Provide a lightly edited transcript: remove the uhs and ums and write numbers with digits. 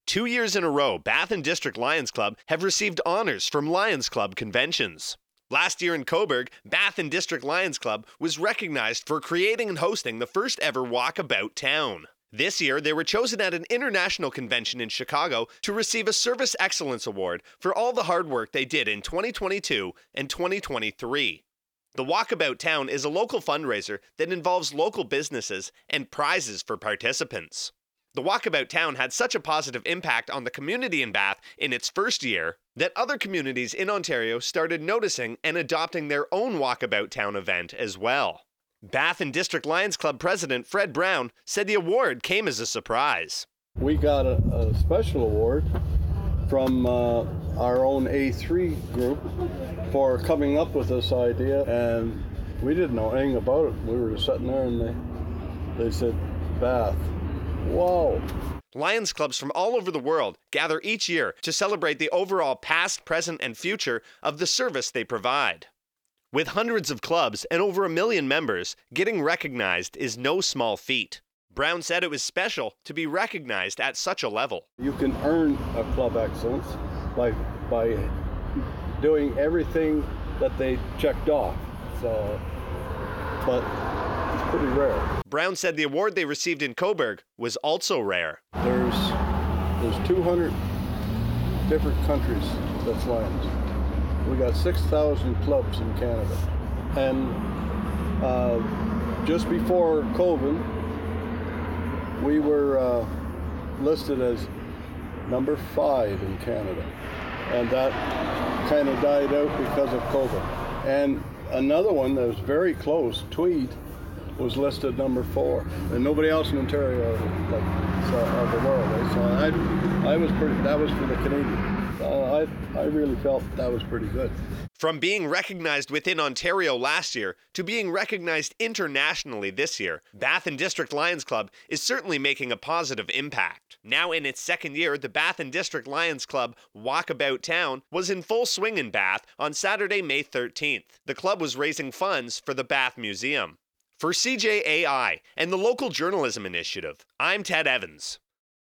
2 years in a row, Bath and District Lions Club have received honors from Lions Club conventions. Last year in Cobourg, Bath and District Lions Club was recognized for creating and hosting the first ever Walkabout Town. This year, they were chosen at an international convention in Chicago to receive a Service Excellence Award for all the hard work they did in 2022 and 2023. The Walkabout Town is a local fundraiser that involves local businesses and prizes for participants. The Walkabout Town had such a positive impact on the community in Bath in its first year that other communities in Ontario started noticing and adopting their own Walkabout Town event as well. Bath and District Lions Club President Fred Brown said the award came as a surprise. We got a special award from our own A3 group for coming up with this idea, and we didn't know anything about it. We were just sitting there and they said, Bath. Whoa. Lions clubs from all over the world gather each year to celebrate the overall past, present, and future of the service they provide. With hundreds of clubs and over 1 million members, getting recognized is no small feat. Brown said it was special to be recognized at such a level. You can earn a club excellence by doing everything that they checked off. But it's pretty rare. Brown said the award they received in Cobourg was also rare. There's 200 different countries that's Lions. We got 6,000 clubs in Canada. And just before COVID, we were listed as number 5 in Canada. And that kind of died out because of COVID. And another one that was very close, Tweed, was listed number 4. And nobody else in Ontario of the world. So that was for the Canadian. I really felt that was pretty good. From being recognized within Ontario last year to being recognized internationally this year, Bath and District Lions Club is certainly making a positive impact. Now in its second year, the Bath and District Lions Club Walkabout Town was in full swing in Bath on Saturday, May 13th. The club was raising funds for the Bath Museum. For CJAI and the Local Journalism Initiative, I'm Ted Evans.